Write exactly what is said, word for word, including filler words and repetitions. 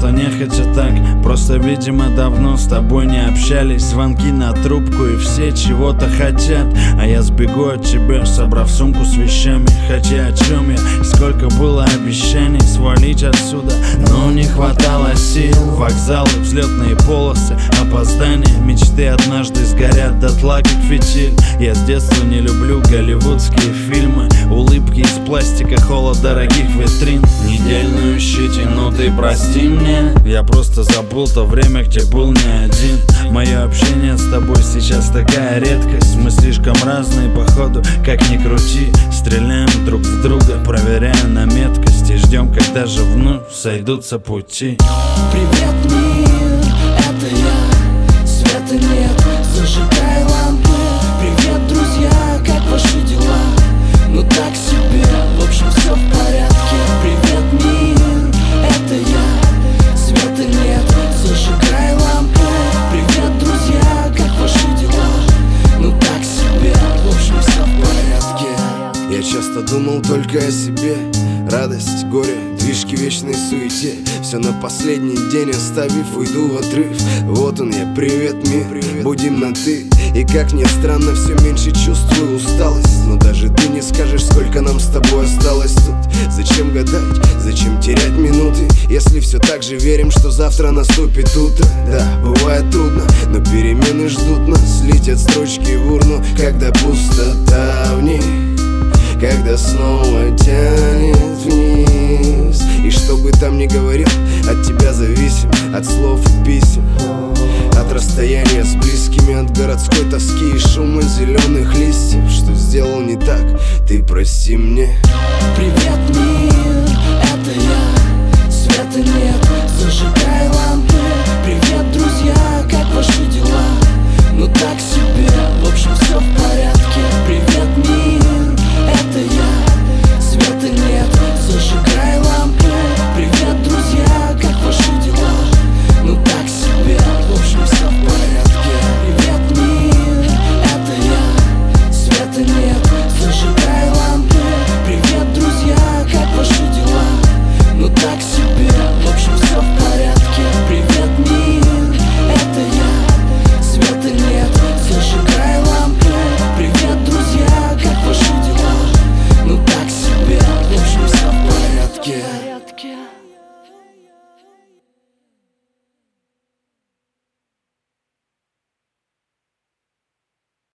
что нехотя так. Просто, видимо, давно с тобой не общались. Звонки на трубку и все чего-то хотят, а я сбегу от тебя, собрав сумку с вещами. Хотя о чем я, сколько было обещаний свалить отсюда, но не хватало сил. Вокзалы, взлетные полосы, опоздания, мечты однажды сгорят дотла, как фитиль. Я с детства не люблю голливудские фильмы, улыбки из пластика, холод дорогих витрин. Недельную щетину ты прости мне, я просто забыл то время, где был не один. Мое общение с тобой сейчас такая редкость. Мы слишком разные, походу, как ни крути. Стреляем друг в друга, проверяя на меткость, и ждем, когда же вновь сойдутся пути. Привет, мир, это я. Света нет, зажигай лампы. Привет, друзья, как ваши дела? Ну так себе, в общем все в порядке. Привет, мир, это я. Света нет, зажигай лампы. Привет, друзья, как ваши дела? Ну так себе, в общем все в порядке. Я часто думал только о себе. Радость, горе, движки вечной суете. Все на последний день оставив, уйду в отрыв. Вот он я, привет, мир, будем на ты. И как ни странно, все меньше чувствую усталость. Но даже ты не скажешь, сколько нам с тобой осталось тут. Зачем гадать, зачем терять минуты, если все так же верим, что завтра наступит утро. Да, бывает трудно, но перемены ждут нас. Летят строчки в урну, когда пустота в них, когда снова тянет вниз. И что бы там ни говорил, от тебя зависим, от слов и писем, от расстояния с близкими, от городской тоски и шума зеленых листьев. Что сделал не так, ты прости мне. Привет, мир, это я. Света нет, зажигай